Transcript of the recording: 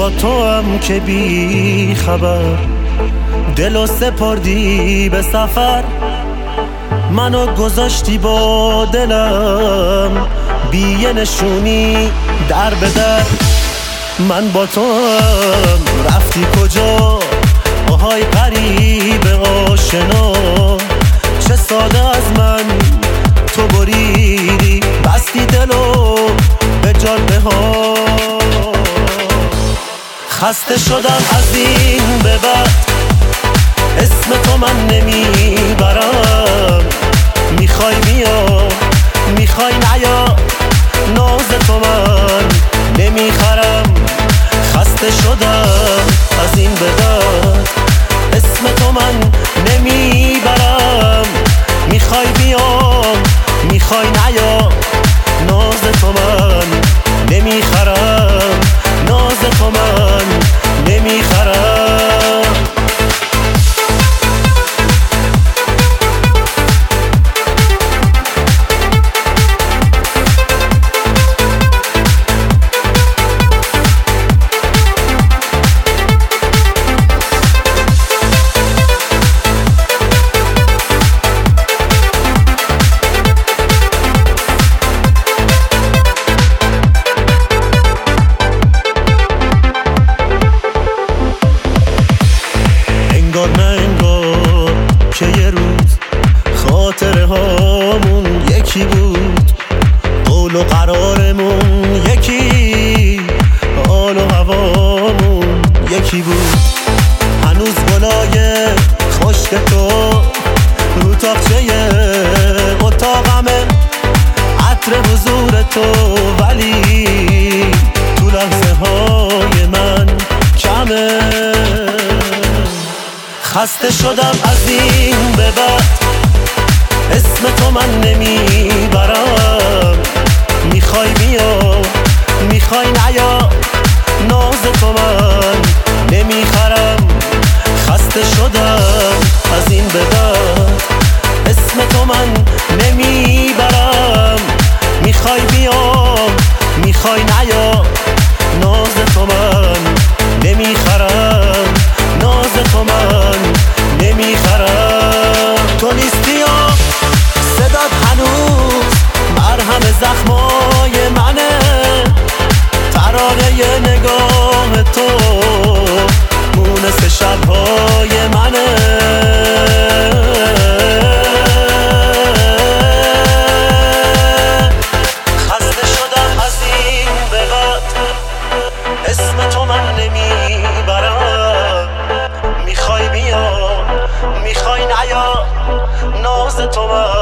با تو هم که بی خبر دلو سپردی به سفر، منو گذاشتی با دلم بی یه نشونی در به در. من با تو هم رفتی کجا، آهای غریب آشنا، چه ساده از من تو بریدی، بستی دلو به جاده ها. خسته شدم از این به بعد، اسم تو من نمیبرم، میخوای بیا میخوای نیا، ناز تو من نمیخرم. خسته شدم از این به بعد، اسم تو من نمیبرم، میخوای بیا میخوای نیا، ناز تو من نمیخرم، ناز تو من نمیخرم. انگار نه انگار که یه روز خاطره هامون یکی بود، قول و قرارمون یکی، حال و هوامون یکی بود. هنوز گلای خشک تو رو تاقچه اتاقمه، عطر حضور تو ولی تو لحظه های من کمه. خسته شدم از این به بعد، اسم تو من نمیبرم، میخوای بیا میخوای نیا، ناز تو من نمیخرم. خسته شدم از این به بعد، اسم تو من نمیبرم، میخوای بیا میخوای نیا، ناز تو من نمیخرم، ناز تو من نمیخرم. تو نیستی یا صدات هنوز مرهم زخمای منه، ترانه نگاه تو مونس شبهای منه. خسته شدم از این به بعد، اسم تو من نمیبرم، میخوای بیا میخوای نیا، ناز تو من